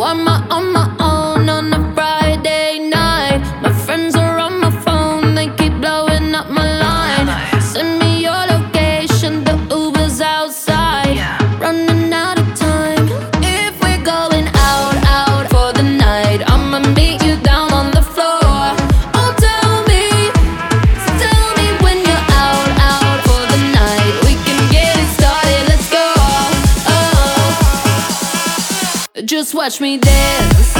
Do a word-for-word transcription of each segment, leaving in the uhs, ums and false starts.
I'm on my own on a Friday night. My friends are on my phone, they keep blowing up my line. Send me your location, the Uber's outside. Running out of time. If we're going out, out for the night, I'ma meet you down on the floor. Oh, tell me, tell me when you're out, out for the night. We can get it started, let's go. Oh, just watch me dance.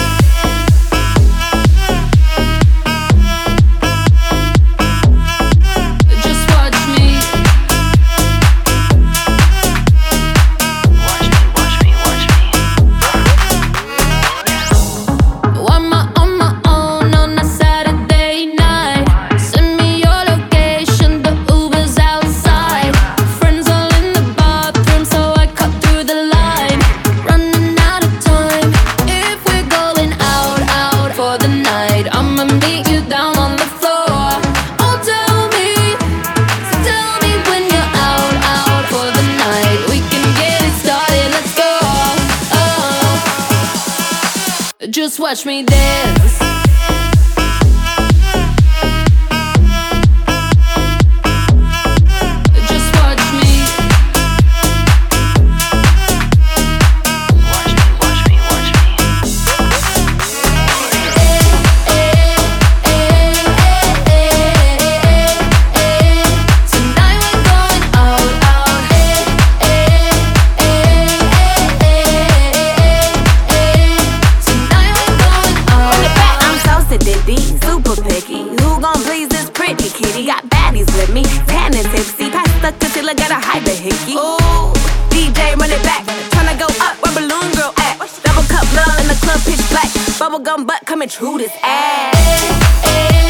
I'ma meet you down on the floor. Oh, tell me, tell me when you're out, out for the night. We can get it started, let's go. Oh, just watch me dance. Super picky, who gon' please this pretty kitty? Got baddies with me, tan and tipsy. Pass the concealer, gotta hide the hickey. Ooh, D J run it back, tryna go up where Balloon Girl at. Double cup love in the club, pitch black. Bubblegum butt coming true this ass.